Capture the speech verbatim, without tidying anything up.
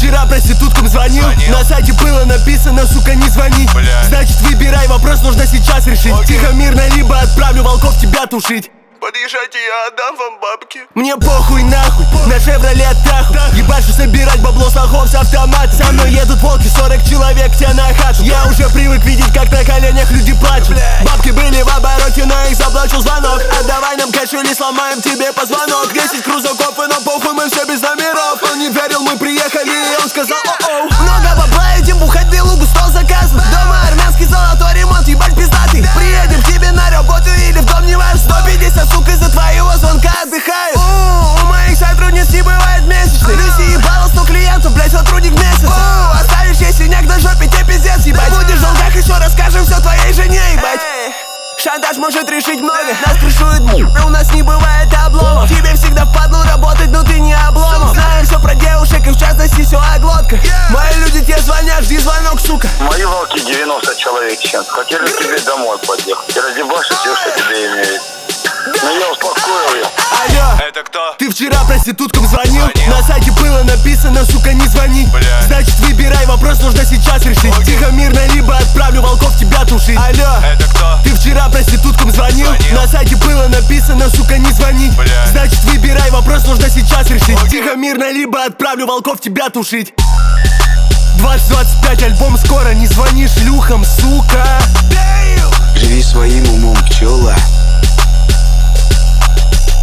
вчера проституткам звонил? Звонил. На сайте было написано, сука, не звонить. Бля. Значит, выбирай, вопрос нужно сейчас решить. Окей. Тихо, мирно, либо отправлю волков тебя тушить. Подъезжайте, я отдам вам бабки. Мне похуй нахуй, на Шевроле Таху. Ебашу собирать бабло с лохов с автомата. Со мной едут волки, сорок человек тебе на хату. Я уже привык видеть, как на коленях люди плачут. Бабки были в обороте, но их заблочил звонок. Отдавай нам кэш или сломаем тебе позвонок. Десять крузаков и нам похуй, мы все без номеров. Он не верил, мы приехали, и он сказал о-оу. Много бабла, идем бухать белугу, стол заказан. Дома армянский золотой ремонт, ебать пиздатый. Приедем к тебе на работу или в дом, не важно. Сто пятьдесят, сука, из-за твоего звонка отдыхаю. У, у моих сотрудниц не бывает месячных. Люси ебала сто клиентов, блять, сотрудник месяца. У, оставишь ей синяк на жопе, тебе пиздец, ебать. Будешь в долгах, еще расскажем все твоей жене, ебать. Шантаж может решить много. Нас крышует, у нас не бывает обломов. Тебе всегда впадло работать, но ты не обломов. Знаем все про девушек и в частности все о глотках. Мои люди тебе звонят, жди звонок, сука. Мои волки девяносто человек чем хотели к тебе домой подъехать и разъебашить все, что тебе имеет. Но я успокоил их. Алло, Это кто? ты вчера проституткам звонил? Звонил. На сайте было написано, сука, не звонить. Бля. Значит, выбирай, вопрос нужно сейчас решить. Окей. Тихо, мирно, либо отправлю волков тебя тушить. Алло, Это кто? ты вчера проституткам звонил? Звонил. На сайте было написано, сука, не звонить. Бля. Значит, выбирай, вопрос нужно сейчас решить. Окей. Тихо, мирно, либо отправлю волков тебя тушить. двадцать двадцать пять альбом скоро, не звони шлюхам, сука. Живи своим умом, пчела.